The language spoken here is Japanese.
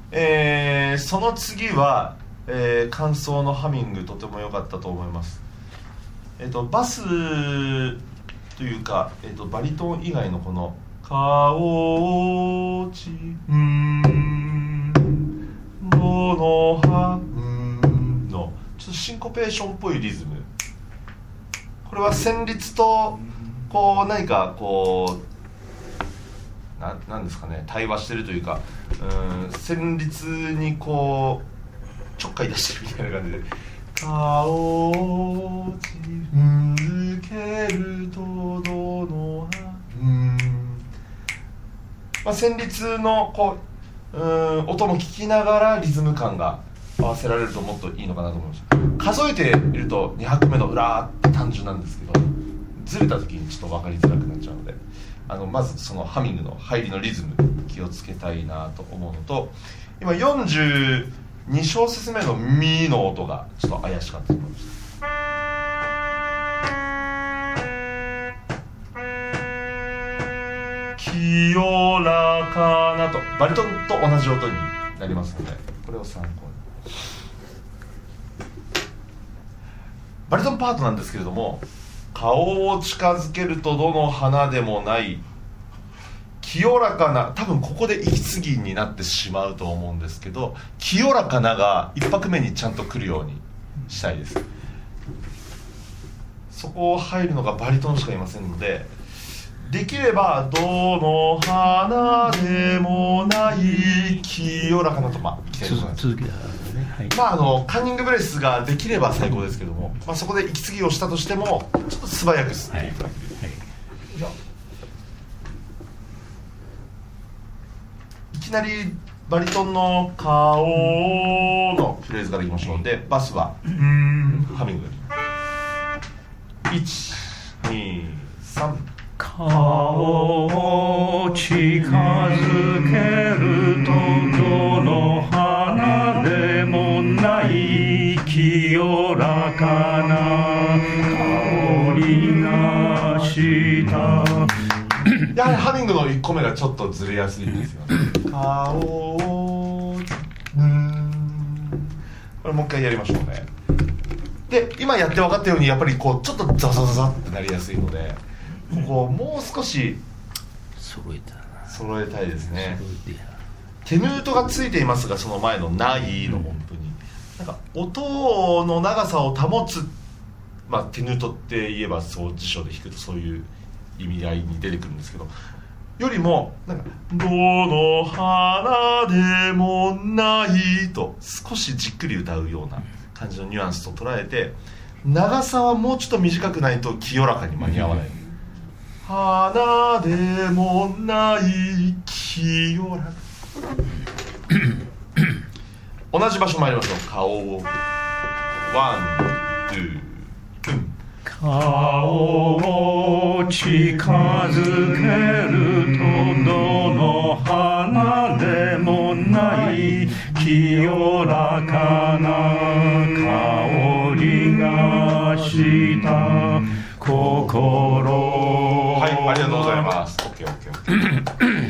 その次は、間奏のハミングとても良かったと思います。バスというか、バリトン以外のこのかおちどのはのちょっとシンコペーションっぽいリズム、これは旋律とこう何かこうなんですかね、対話してるというか、旋律にこうちょっかい出してるみたいな感じでかおち抜けるとどのは旋律のこう音も聞きながらリズム感が合わせられるともっといいのかなと思いました。数えていると2拍目の裏って単純なんですけど、ずれた時にちょっと分かりづらくなっちゃうので、まずそのハミングの入りのリズム気をつけたいなと思うのと、今42小節目のミの音がちょっと怪しかったと思いました。清らかなとバリトンと同じ音になりますので、これを参考に。バリトンパートなんですけれども、顔を近づけるとどの花でもない清らかな、多分ここで息継ぎになってしまうと思うんですけど、清らかなが一拍目にちゃんと来るようにしたいです。そこを入るのがバリトンしかいませんので、できればどの花でもない清らかなといきたいと思います。 続きだね、 はい、カンニングブレスができれば最高ですけども、そこで息継ぎをしたとしてもちょっと素早く吸っていただける、いきなりバリトンの顔のフレーズからいきましょう。でバスはハミング1、2、3 顔を近づけるとどの花でもない清らかな香りがしたやはりハミングの1個目がちょっとずれやすいんですよね。顔これもう一回やりましょうね。で今やって分かったようにやっぱりこうちょっとザザザザってなりやすいので、ここをもう少し揃えたいですね。テヌートがついていますが、その前のないの音符になんか音の長さを保つ、テヌートって言えばそう辞書で弾くとそういう意味合いに出てくるんですけど、よりもなんかどの花でもないと少しじっくり歌うような感じのニュアンスと捉えて、長さはもうちょっと短くないと清らかに間に合わない、花でもない清らか同じ場所参りましょう。顔をワン、ツー、 顔を近づけるとどの花でもない清らかな香りがした心。 はい、ありがとうございます。 OKOKOK